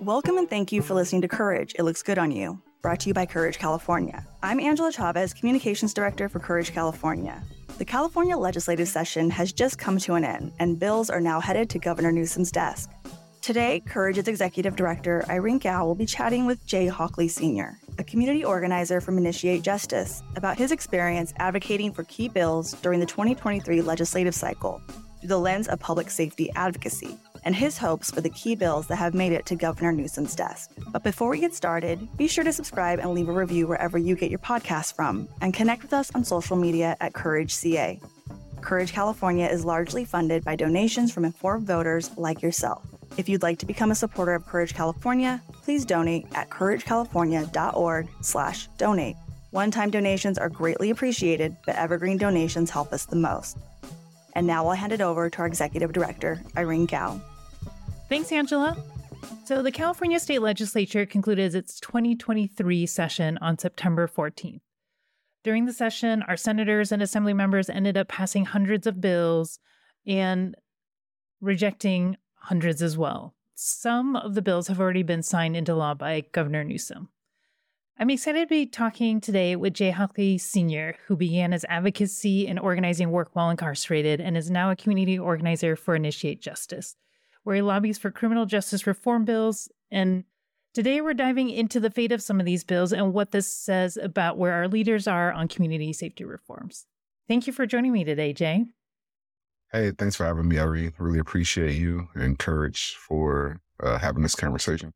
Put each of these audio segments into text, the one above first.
Welcome and thank you for listening to Courage, It Looks Good on You, brought to you by Courage California. I'm Angela Chavez, Communications Director for Courage California. The California legislative session has just come to an end, and bills are now headed to Governor Newsom's desk. Today, Courage's Executive Director, Irene Gao, will be chatting with Jay Hockley Sr., a community organizer from Initiate Justice, about his experience advocating for key bills during the 2023 legislative cycle through the lens of public safety advocacy, and his hopes for the key bills that have made it to Governor Newsom's desk. But before we get started, be sure to subscribe and leave a review wherever you get your podcasts from, and connect with us on social media at Courage CA. Courage California is largely funded by donations from informed voters like yourself. If you'd like to become a supporter of Courage California, please donate at couragecalifornia.org/donate. One-time donations are greatly appreciated, but evergreen donations help us the most. And now I'll hand it over to our Executive Director, Irene Gao. Thanks, Angela. So the California State Legislature concluded its 2023 session on September 14th. During the session, our senators and assembly members ended up passing hundreds of bills and rejecting hundreds as well. Some of the bills have already been signed into law by Governor Newsom. I'm excited to be talking today with Jay Hockley Sr., who began his advocacy and organizing work while incarcerated and is now a community organizer for Initiate Justice, where he lobbies for criminal justice reform bills. And today we're diving into the fate of some of these bills and what this says about where our leaders are on community safety reforms. Thank you for joining me today, Jay. Hey, thanks for having me, Irene. Really appreciate you and Courage for having this conversation.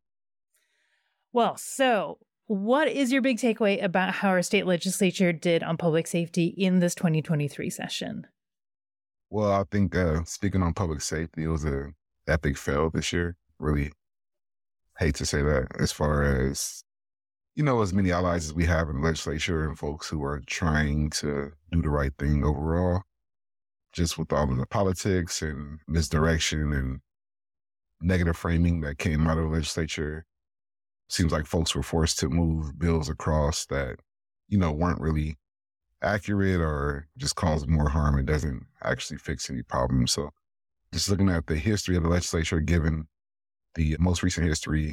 Well, so what is your big takeaway about how our state legislature did on public safety in this 2023 session? Well, I think speaking on public safety, it was an epic fail this year. Really hate to say that, as far as, as many allies as we have in the legislature and folks who are trying to do the right thing overall, just with all of the politics and misdirection and negative framing that came out of the legislature. Seems like folks were forced to move bills across that, weren't really accurate or just caused more harm. It doesn't actually fix any problems. So just looking at the history of the legislature, given the most recent history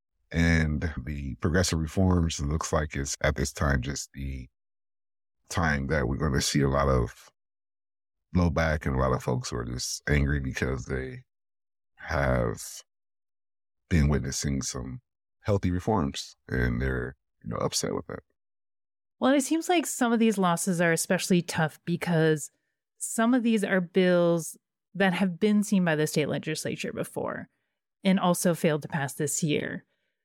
and the progressive reforms, it looks like it's at this time just the time that we're going to see a lot of blowback and a lot of folks who are just angry because they have been witnessing some healthy reforms and they're, upset with that. Well, it seems like some of these losses are especially tough because some of these are bills that have been seen by the state legislature before and also failed to pass this year.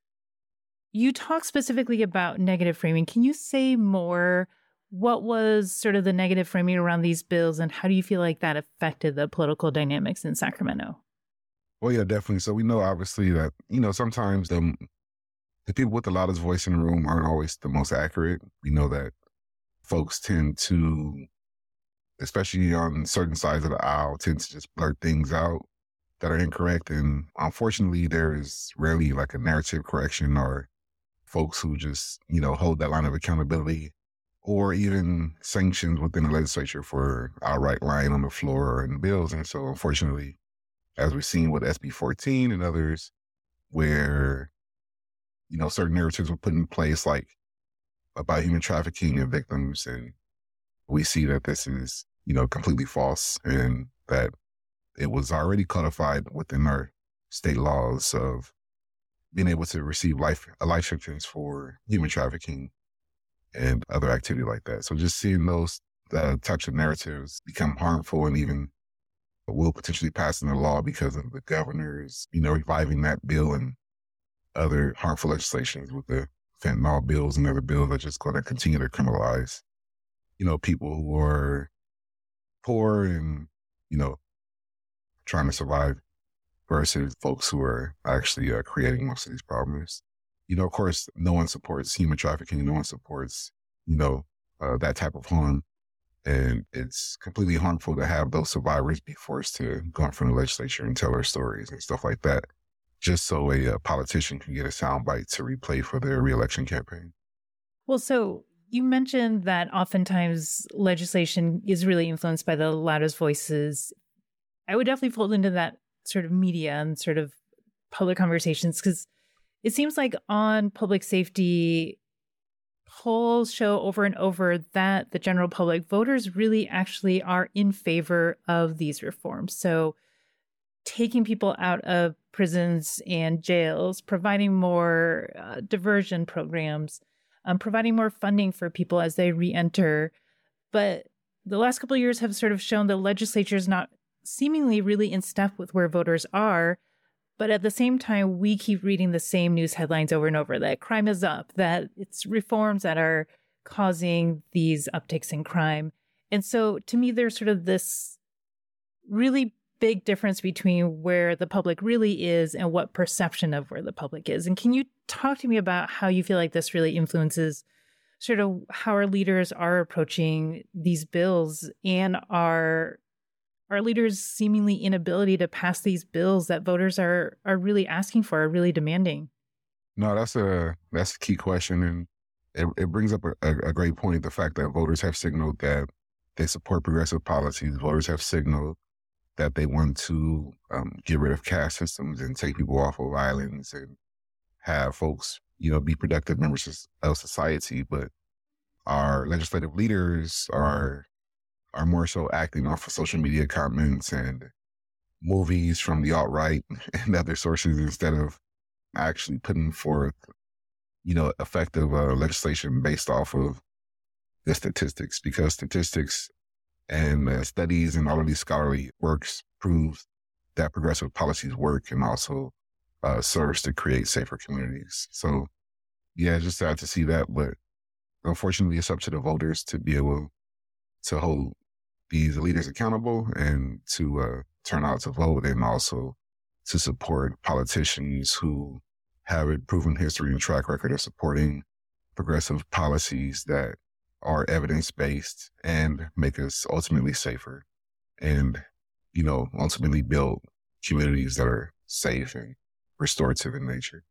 You talk specifically about negative framing. Can you say more? What was sort of the negative framing around these bills, and how do you feel like that affected the political dynamics in Sacramento? Well, yeah, definitely. So we know, obviously, that, sometimes the people with the loudest voice in the room aren't always the most accurate. We know that folks tend to, especially on certain sides of the aisle, tend to just blurt things out that are incorrect. And unfortunately, there is rarely like a narrative correction or folks who just, hold that line of accountability, or even sanctions within the legislature for outright lying on the floor and bills. And so, unfortunately, as we've seen with SB 14 and others, where, certain narratives were put in place, like about human trafficking and victims, and we see that this is, completely false, and that it was already codified within our state laws of being able to receive a life sentence for human trafficking and other activity like that. So just seeing those types of narratives become harmful and even will potentially pass into law because of the governors, reviving that bill and other harmful legislations with the fentanyl bills and other bills that are just going to continue to criminalize, people who are poor and, trying to survive versus folks who are actually creating most of these problems. Of course, no one supports human trafficking. No one supports, that type of harm. And it's completely harmful to have those survivors be forced to go in front of the legislature and tell their stories and stuff like that, just so a politician can get a soundbite to replay for their reelection campaign. Well, so you mentioned that oftentimes legislation is really influenced by the loudest voices. I would definitely fold into that sort of media and sort of public conversations, because It seems like on public safety, polls show over and over that the general public, voters really actually are in favor of these reforms. So taking people out of prisons and jails, providing more diversion programs, providing more funding for people as they re-enter. But the last couple of years have sort of shown the legislature is not seemingly really in step with where voters are. But at the same time, we keep reading the same news headlines over and over that crime is up, that it's reforms that are causing these upticks in crime. And so to me, there's sort of this really big difference between where the public really is and what perception of where the public is. And can you talk to me about how you feel like this really influences sort of how our leaders are approaching these bills and our leaders' seemingly inability to pass these bills that voters are really asking for, are really demanding? No, that's a key question. And it brings up a great point. The fact that voters have signaled that they support progressive policies. Voters have signaled that they want to get rid of caste systems and take people off of islands and have folks, be productive members of society. But our legislative leaders are more so acting off of social media comments and movies from the alt-right and other sources instead of actually putting forth, effective legislation based off of the statistics, because statistics and studies and all of these scholarly works proves that progressive policies work and also serves to create safer communities. So, yeah, just sad to see that. But unfortunately, it's up to the voters to be able to hold these leaders accountable and to turn out to vote, and also to support politicians who have a proven history and track record of supporting progressive policies that are evidence-based and make us ultimately safer and, ultimately build communities that are safe and restorative in nature.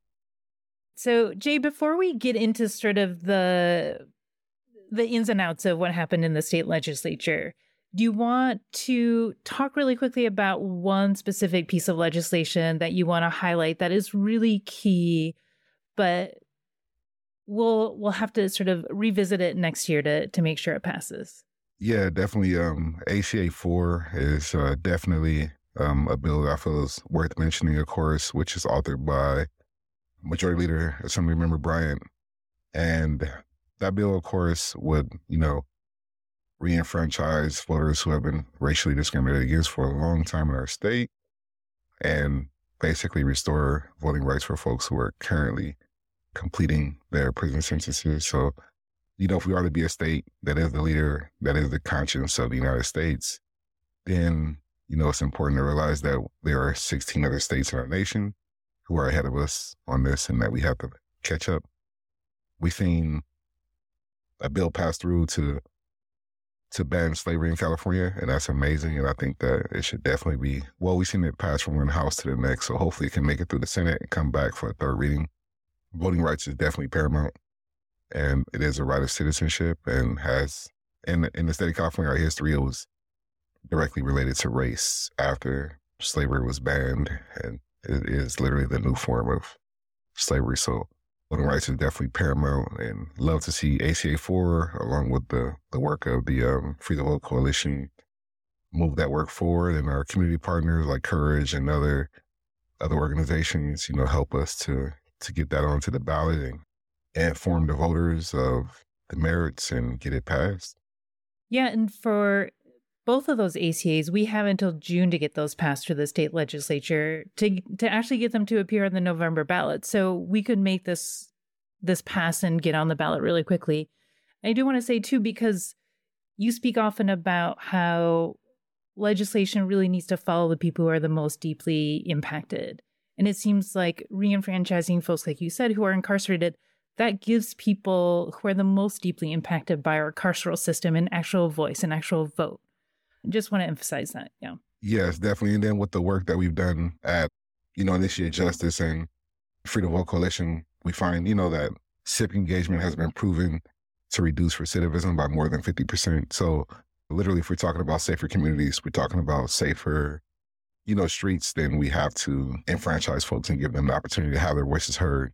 So, Jay, before we get into sort of the ins and outs of what happened in the state legislature, do you want to talk really quickly about one specific piece of legislation that you want to highlight that is really key, but we'll have to sort of revisit it next year to make sure it passes? Yeah, definitely. ACA 4 is definitely a bill that I feel is worth mentioning, of course, which is authored by Majority Leader Assemblymember Bryant. And that bill, of course, would, re-enfranchise voters who have been racially discriminated against for a long time in our state, and basically restore voting rights for folks who are currently completing their prison sentences. So, if we are to be a state that is the leader, that is the conscience of the United States, then, it's important to realize that there are 16 other states in our nation who are ahead of us on this and that we have to catch up. We've seen a bill pass through to ban slavery in California, and that's amazing. And I think that it should definitely be, we've seen it pass from one house to the next, so hopefully it can make it through the Senate and come back for a third reading. Voting rights is definitely paramount, and it is a right of citizenship, and has, in the state of California, our history, it was directly related to race after slavery was banned, and it is literally the new form of slavery. So voting rights is definitely paramount, and love to see ACA 4, along with the work of the Free the Vote Coalition, move that work forward, and our community partners like Courage and other organizations, help us to get that onto the ballot and inform the voters of the merits and get it passed. Yeah, and for both of those ACAs, we have until June to get those passed through the state legislature to actually get them to appear on the November ballot. So we could make this pass and get on the ballot really quickly. I do want to say, too, because you speak often about how legislation really needs to follow the people who are the most deeply impacted. And it seems like re-enfranchising folks, like you said, who are incarcerated, that gives people who are the most deeply impacted by our carceral system an actual voice, an actual vote. I just want to emphasize that. Yeah. Yes, definitely. And then with the work that we've done at, Initiate Justice and Free the Vote Coalition, we find, that civic engagement has been proven to reduce recidivism by more than 50%. So literally, if we're talking about safer communities, we're talking about safer, streets, then we have to enfranchise folks and give them the opportunity to have their voices heard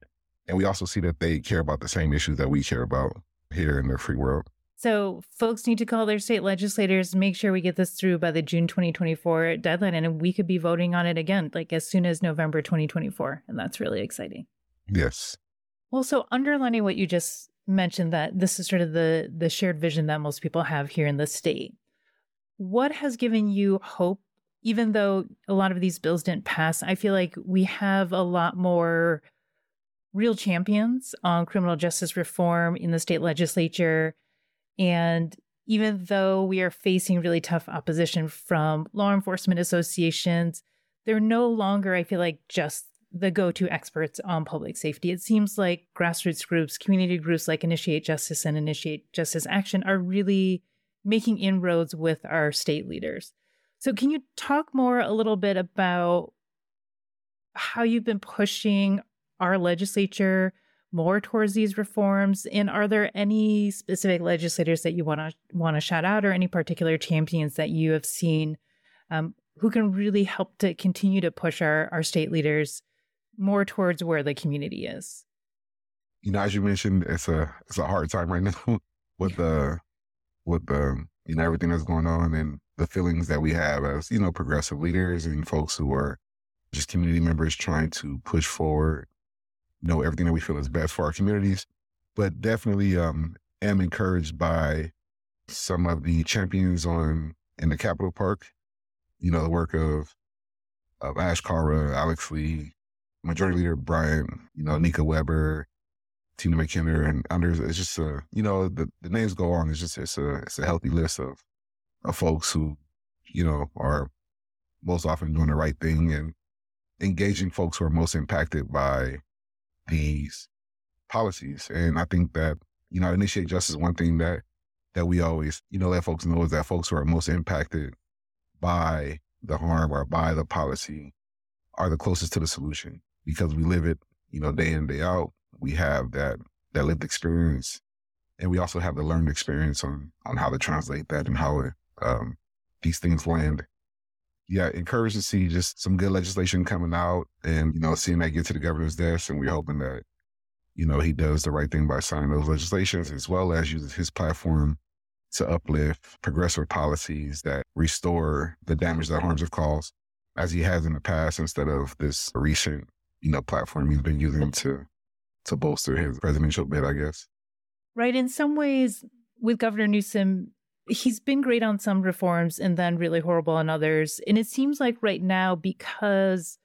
And we also see that they care about the same issues that we care about here in the free world. So folks need to call their state legislators, make sure we get this through by the June 2024 deadline. And we could be voting on it again, like as soon as November 2024. And that's really exciting. Yes. Well, so underlining what you just mentioned, that this is sort of the shared vision that most people have here in the state. What has given you hope, even though a lot of these bills didn't pass? I feel like we have a lot more real champions on criminal justice reform in the state legislature. And even though we are facing really tough opposition from law enforcement associations, they're no longer, I feel like, just the go-to experts on public safety. It seems like grassroots groups, community groups like Initiate Justice and Initiate Justice Action are really making inroads with our state leaders. So can you talk more a little bit about how you've been pushing our legislature more towards these reforms? And are there any specific legislators that you want to shout out, or any particular champions that you have seen who can really help to continue to push our state leaders more towards where the community is? You know, as you mentioned, it's a hard time right now with the you know, everything that's going on and the feelings that we have as, you know, progressive leaders and folks who are just community members trying to push forward, you know, everything that we feel is best for our communities. But definitely am encouraged by some of the champions in the Capitol Park, you know, the work of Ash Cara, Alex Lee, Majority Leader Brian, you know, Nika Weber, Tina McKinnon, and others. It's just you know, the names go on. It's a healthy list of folks who, you know, are most often doing the right thing and engaging folks who are most impacted by these policies. And I think that, you know, Initiate Justice, one thing that we always, you know, let folks know is that folks who are most impacted by the harm or by the policy are the closest to the solution, because we live it, you know, day in, day out. We have that lived experience, and we also have the learned experience on how to translate that and how these things land. Yeah, encouraged to see just some good legislation coming out, and, you know, seeing that get to the governor's desk. And we're hoping that, you know, he does the right thing by signing those legislations, as well as uses his platform to uplift progressive policies that restore the damage that harms have caused, as he has in the past, instead of this recent, you know, platform he's been using to bolster his presidential bid, I guess. Right. In some ways, with Governor Newsom, he's been great on some reforms and then really horrible on others. And it seems like right now, because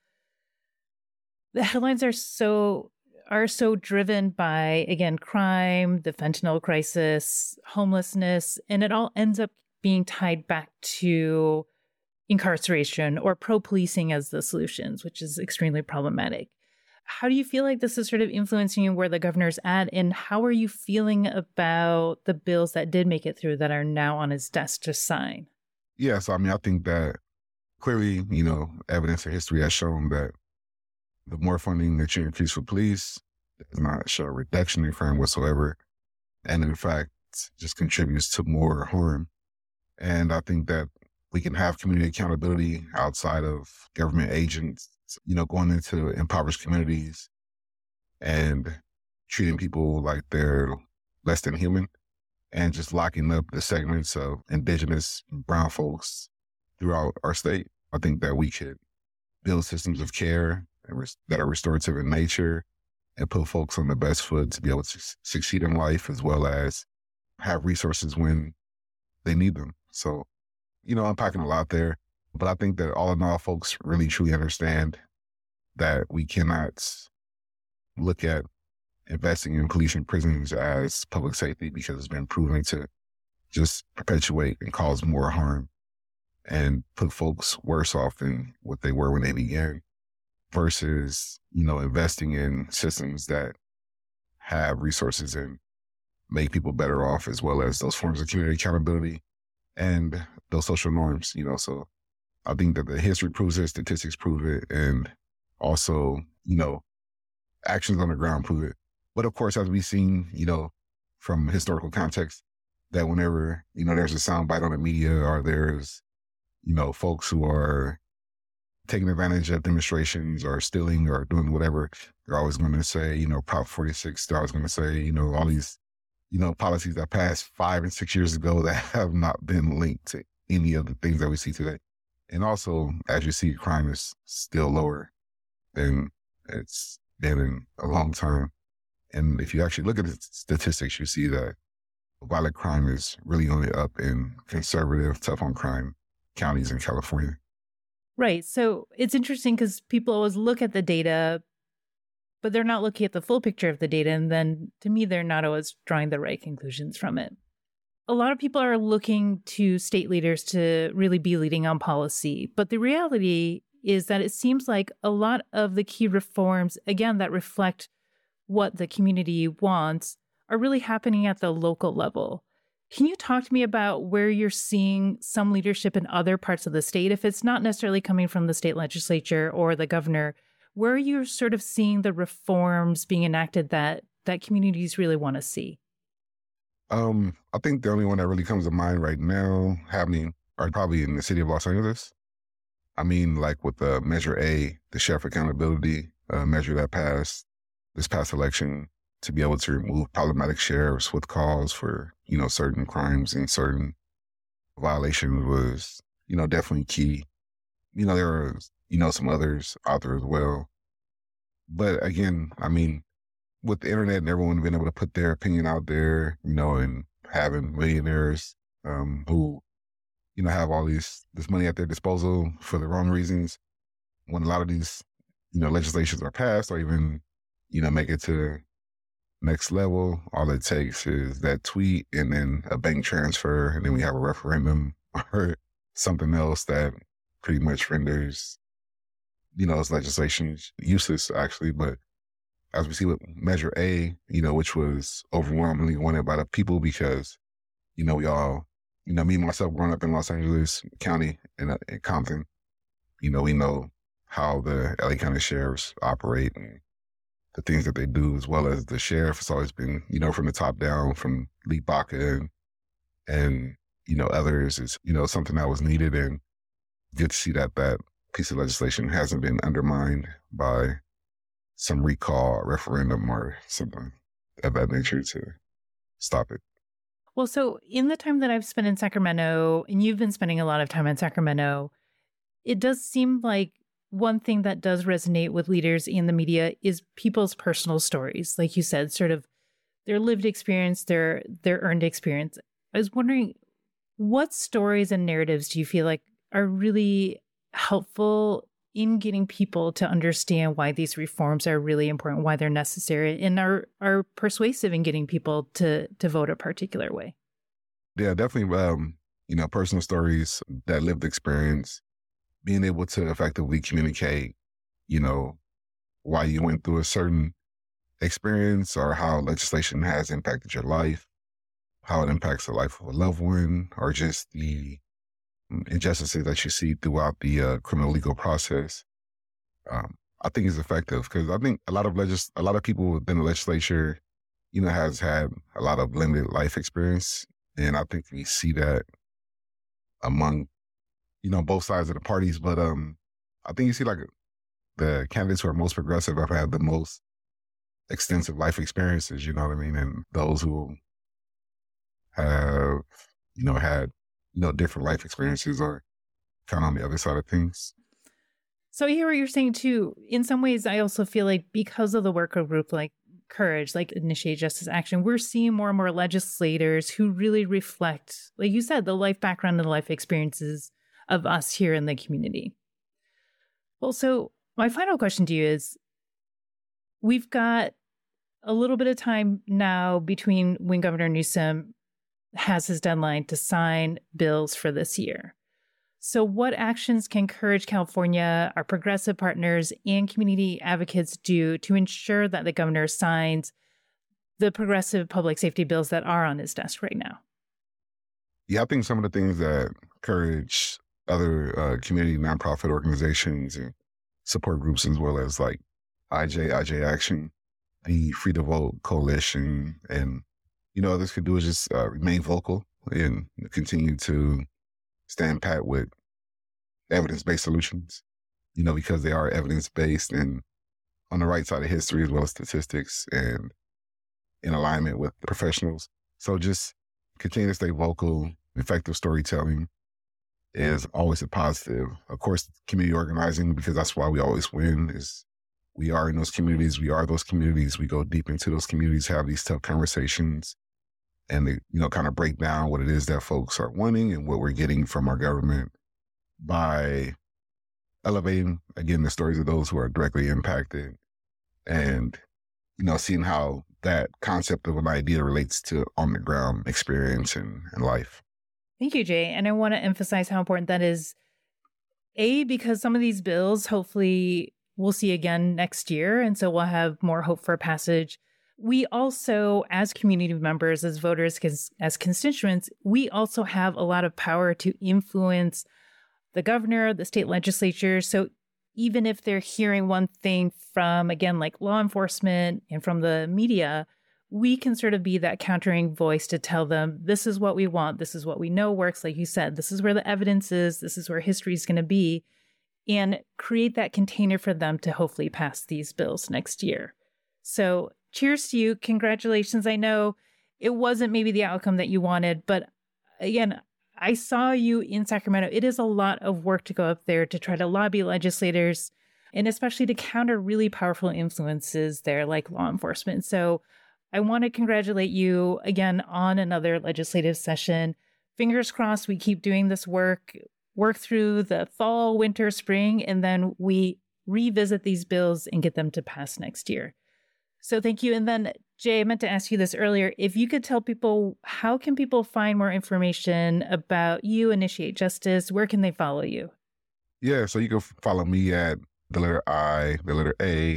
the headlines are so driven by, again, crime, the fentanyl crisis, homelessness, and it all ends up being tied back to incarceration or pro-policing as the solutions, which is extremely problematic. How do you feel like this is sort of influencing where the governor's at, and how are you feeling about the bills that did make it through that are now on his desk to sign? Yeah, so I mean, I think that clearly, you know, evidence or history has shown that the more funding that you increase for police does not show a reduction in crime whatsoever, and in fact, just contributes to more harm. And I think that we can have community accountability outside of government agents, you know, going into impoverished communities and treating people like they're less than human, and just locking up the segments of indigenous brown folks throughout our state. I think that we could build systems of care that are restorative in nature and put folks on the best foot to be able to succeed in life, as well as have resources when they need them. So, you know, unpacking a lot there. But I think that all in all, folks really truly understand that we cannot look at investing in police and prisons as public safety, because it's been proven to just perpetuate and cause more harm and put folks worse off than what they were when they began, versus, you know, investing in systems that have resources and make people better off, as well as those forms of community accountability and those social norms, you know. So I think that the history proves it, statistics prove it, and also, you know, actions on the ground prove it. But of course, as we've seen, you know, from historical context, that whenever, you know, there's a soundbite on the media, or there's, you know, folks who are taking advantage of demonstrations or stealing or doing whatever, they're always going to say, Prop 46, they're always going to say, all these, policies that passed 5 and 6 years ago that have not been linked to any of the things that we see today. And also, as you see, crime is still lower than it's been in a long time. And if you actually look at the statistics, you see that violent crime is really only up in conservative, tough on crime counties in California. Right. So it's interesting because people always look at the data, but they're not looking at the full picture of the data. And then to me, they're not always drawing the right conclusions from it. A lot of people are looking to state leaders to really be leading on policy. But the reality is that it seems like a lot of the key reforms, again, that reflect what the community wants are really happening at the local level. Can you talk to me about where you're seeing some leadership in other parts of the state? If it's not necessarily coming from the state legislature or the governor, where you're sort of seeing the reforms being enacted that communities really want to see? I think the only one that really comes to mind right now happening are probably in the city of Los Angeles. I mean, like with the Measure A, the sheriff accountability measure that passed this past election to be able to remove problematic sheriffs with cause for, certain crimes and certain violations was, definitely key. There are, some others out there as well. But again, I mean, with the internet and everyone being able to put their opinion out there, and having millionaires who, have all this money at their disposal for the wrong reasons, when a lot of these, legislations are passed or even, make it to next level, all it takes is that tweet and then a bank transfer, and then we have a referendum or something else that pretty much renders, those legislations useless, actually. But as we see with Measure A, which was overwhelmingly wanted by the people because, we all, me and myself growing up in Los Angeles County in Compton, we know how the LA County sheriffs operate and the things that they do, as well as the sheriff has always been, from the top down, from Lee Baca and others is, something that was needed, and good to see that piece of legislation hasn't been undermined by some recall, referendum, or something of that nature to stop it. Well, so in the time that I've spent in Sacramento, and you've been spending a lot of time in Sacramento, it does seem like one thing that does resonate with leaders in the media is people's personal stories. Like you said, sort of their lived experience, their earned experience. I was wondering, what stories and narratives do you feel like are really helpful in getting people to understand why these reforms are really important, why they're necessary, and are persuasive in getting people to vote a particular way? Yeah, definitely. Personal stories, that lived experience, being able to effectively communicate, why you went through a certain experience or how legislation has impacted your life, how it impacts the life of a loved one, or just the injustices that you see throughout the criminal legal process. I think is effective because I think a lot of people within the legislature, has had a lot of limited life experience, and I think we see that among both sides of the parties. But I think you see like the candidates who are most progressive have had the most extensive life experiences, and those who have, had, different life experiences are kind of on the other side of things. So I hear what you're saying too. In some ways, I also feel like because of the work of group like Courage, like Initiate Justice Action, we're seeing more and more legislators who really reflect, like you said, the life background and the life experiences of us here in the community. Well, so my final question to you is, we've got a little bit of time now between when Governor Newsom has his deadline to sign bills for this year. So what actions can Courage California, our progressive partners, and community advocates do to ensure that the governor signs the progressive public safety bills that are on his desk right now? Yeah, I think some of the things that Courage, other community nonprofit organizations and support groups, as well as like IJ Action, the Free to Vote Coalition, and others could do is just remain vocal and continue to stand pat with evidence-based solutions. because they are evidence-based and on the right side of history as well as statistics and in alignment with the professionals. So just continue to stay vocal. Effective storytelling is always a positive. Of course, community organizing, because that's why we always win, is we are in those communities. We are those communities. We go deep into those communities, have these tough conversations, and they, kind of break down what it is that folks are wanting and what we're getting from our government by elevating, again, the stories of those who are directly impacted and, seeing how that concept of an idea relates to on the ground experience and life. Thank you, Jay. And I want to emphasize how important that is, because some of these bills, hopefully we'll see again next year. And so we'll have more hope for passage. We also, as community members, as voters, as constituents, we also have a lot of power to influence the governor, the state legislature. So even if they're hearing one thing from, again, like law enforcement and from the media, we can sort of be that countering voice to tell them, this is what we want. This is what we know works. Like you said, this is where the evidence is. This is where history is going to be, and create that container for them to hopefully pass these bills next year. So cheers to you. Congratulations. I know it wasn't maybe the outcome that you wanted, but again, I saw you in Sacramento. It is a lot of work to go up there to try to lobby legislators and especially to counter really powerful influences there like law enforcement. So I want to congratulate you again on another legislative session. Fingers crossed we keep doing this work through the fall, winter, spring, and then we revisit these bills and get them to pass next year. So thank you. And then, Jay, I meant to ask you this earlier. If you could tell people, how can people find more information about you, Initiate Justice? Where can they follow you? Yeah, so you can follow me at the letter I, the letter A,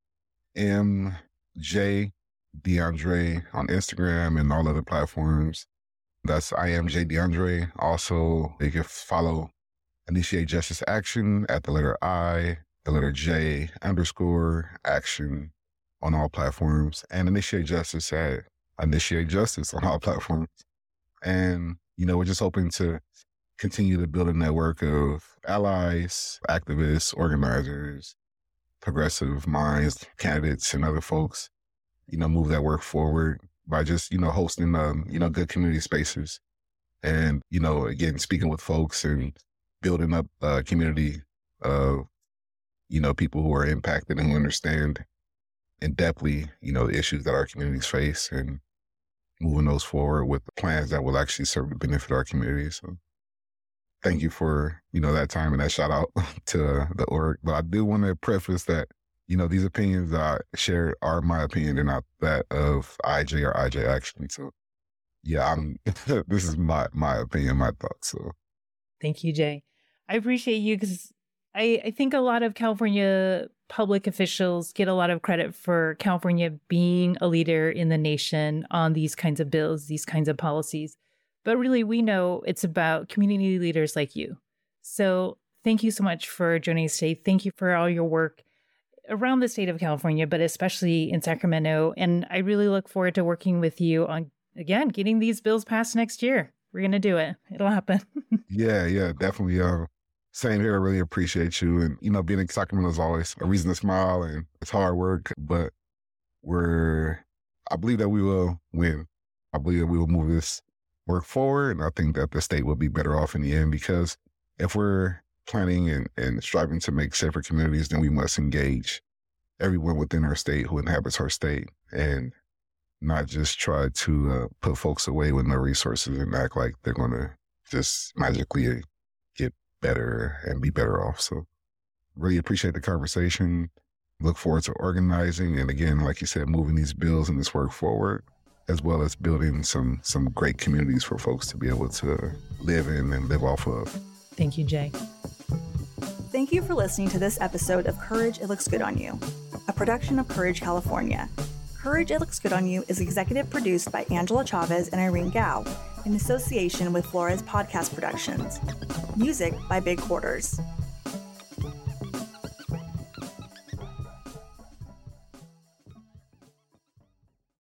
M, J, DeAndre on Instagram and all other platforms. That's I am J DeAndre. Also, you can follow Initiate Justice Action at the letter I, the letter J _ action on all platforms, and Initiate Justice at Initiate Justice on all platforms. And, we're just hoping to continue to build a network of allies, activists, organizers, progressive minds, candidates, and other folks, move that work forward by just, hosting, good community spaces. And, again, speaking with folks and building up a community of, people who are impacted and who understand in depthly, the issues that our communities face and moving those forward with the plans that will actually serve to benefit our communities. So thank you for, that time and that shout out to the org. But I do want to preface that, these opinions that I shared are my opinion. They're not that of IJ or IJ Action. So yeah, this is my opinion, my thoughts. So thank you, Jay. I appreciate you because I think a lot of California public officials get a lot of credit for California being a leader in the nation on these kinds of bills, these kinds of policies. But really, we know it's about community leaders like you. So thank you so much for joining us today. Thank you for all your work around the state of California, but especially in Sacramento. And I really look forward to working with you on, again, getting these bills passed next year. We're going to do it. It'll happen. Yeah, definitely. Same here. I really appreciate you. And, being in Sacramento is always a reason to smile, and it's hard work, but I believe that we will win. I believe that we will move this work forward. And I think that the state will be better off in the end, because if we're planning and striving to make safer communities, then we must engage everyone within our state who inhabits our state and not just try to put folks away with no resources and act like they're going to just magically get better and be better off. So really appreciate the conversation. Look forward to organizing. And again, like you said, moving these bills and this work forward, as well as building some great communities for folks to be able to live in and live off of. Thank you, Jay. Thank you for listening to this episode of Courage, It Looks Good on You, a production of Courage, California. Courage, It Looks Good on You is executive produced by Angela Chavez and Irene Gao in association with Flores Podcast Productions. Music by Big Quarters.